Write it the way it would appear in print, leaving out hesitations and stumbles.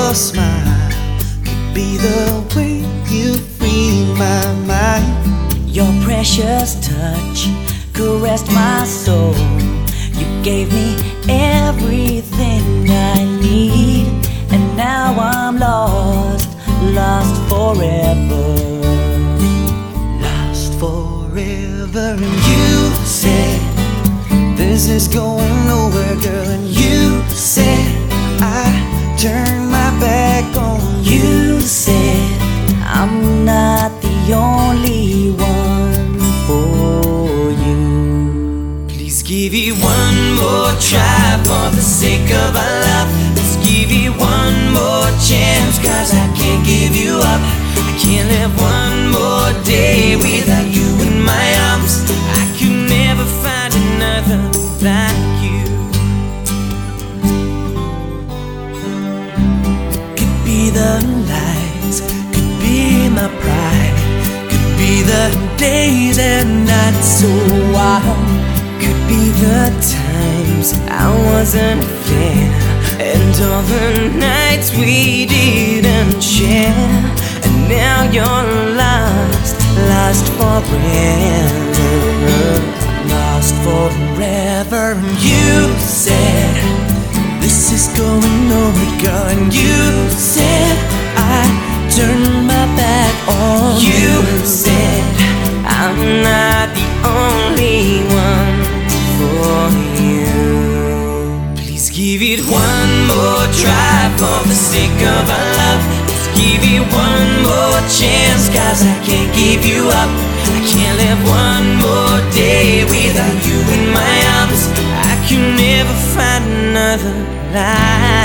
your smile could be the way you free my mind. Your precious touch caressed my soul. You gave me everything I need, and now I'm lost, lost forever. Lost forever. And you said this is going nowhere, girl. And you said I turned my back on you. You said I'm not the only one for you. Please give it one more try for the sake of our love. Let's give it one more chance, 'cause I can't give you up. I can't live one more day without you in my arms. I could never find another like you. Could be the lights, could be my pride, could be the days and nights so wild, could be the times I wasn't fair, and all the nights we didn't share. And now you're lost, lost forever, lost forever. And you said this is going nowhere, girl. And you said I turned my back on you. Said I'm not the only one for you. Please give it one more try for the sake of our love. Let's give it one more chance, 'cause I can't give you up. I can't live one more day without you in my arms. I can never find another like